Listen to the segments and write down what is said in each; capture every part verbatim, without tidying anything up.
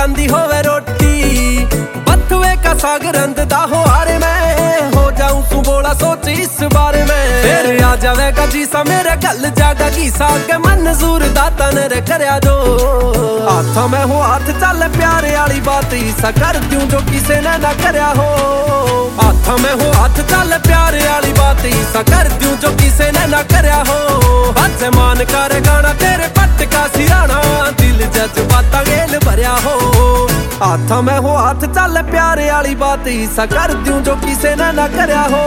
पकांदी होवे रोटी, बथुए का साग रंधदा हो हारे में, हो जाऊं तू बोला सोच इस बारे में। फिर आ जावेगा जीसा मेरे गल जागा गीसा के मंजूर दाता ने रे करया जो। हाथा में हो हाथ चल प्यारे वाली बात ईसा कर दूं जो किसे ने ना करया हो। हाथा में हो हाथ चल प्यारे वाली बात ईसा कर दूं जो किसे ने ना करया हो। हज मान कर गाना तेरे पटका सिराना, दिल जज्बाता गेल भरया हो। हाथा में हो हाथ चल प्यारे वाली बात ईसा कर दूं जो किसे ने ना करया हो।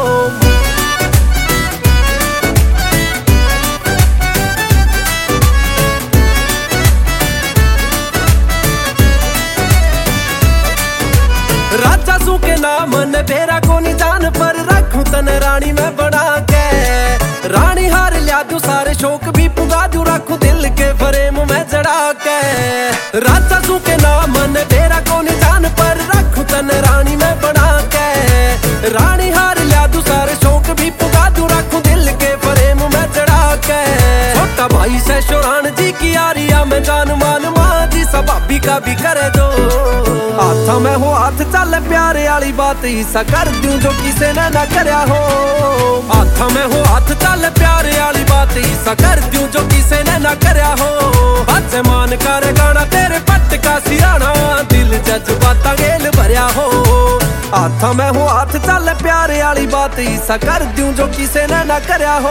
राजा सू के नाम ने बेरा को नहीं जान पर रखूं तने रानी में बना के। रानी हार लिया दू सारे शौक भी पुगा दू, रखूं दिल के फ्रेम में जड़ा के। राजा सू के नाम ने बेरा को नहीं जान पर रखूं तने रानी में बना के। रानी हार लिया दू सारे शौक भी पुगा दू, रखूं दिल के फ्रेम में जड़ा के। छोटा भाई से शोरान जी की यारिया में जान मान मां जी सबाबी का भी करे दो। हाथा में हो हाथ चल प्यारे वाली बात ईसा कर दूं जो किसे ने ना करया हो। हाथा में हो हाथ चल प्यारे वाली बात ईसा कर दूं जो किसे ने ना करया हो। हज मान कर गाना तेरे पटका सिराना, दिल जज्बाता गेल भरया हो। हाथा में हो हाथ चल प्यारे वाली बात ईसा कर दूं जो किसे ने ना करया हो।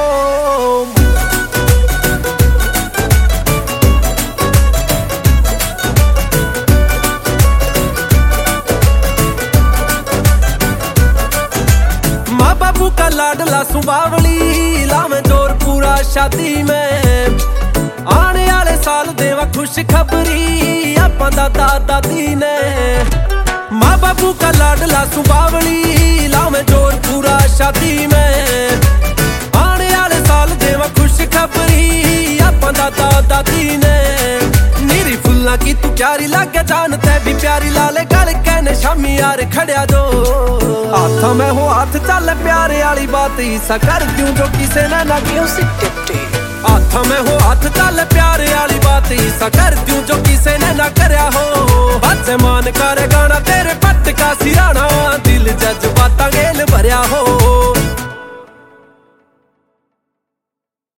बाबू का लाडला सुबावली लावे जोर पूरा शादी में। आने वाले साल देवा खुश खबरी आपा दादा दादी ने। माँ बाबू का लाडला सुबावली लावे जोर पूरा शादी में। आने वाले साल देवा खुश खबरी आपा दादा दादी ने। नीरी फुल्ला की तू प्यारी लागे जानते भी प्यारी लाले गल कहने शामी यार खड़िया जो। हाथा में हो हाथ चल प्यारे वाली बात ईसा कर दूं जो किसे ने ना म्यूजिक। हाथा में हो हाथ चल प्यारे वाली बात ईसा कर दूं जो किसे ने ना करया हो। हज मान कर गाना तेरे पटका सिराना, दिल जज्बाता गेल भरया हो।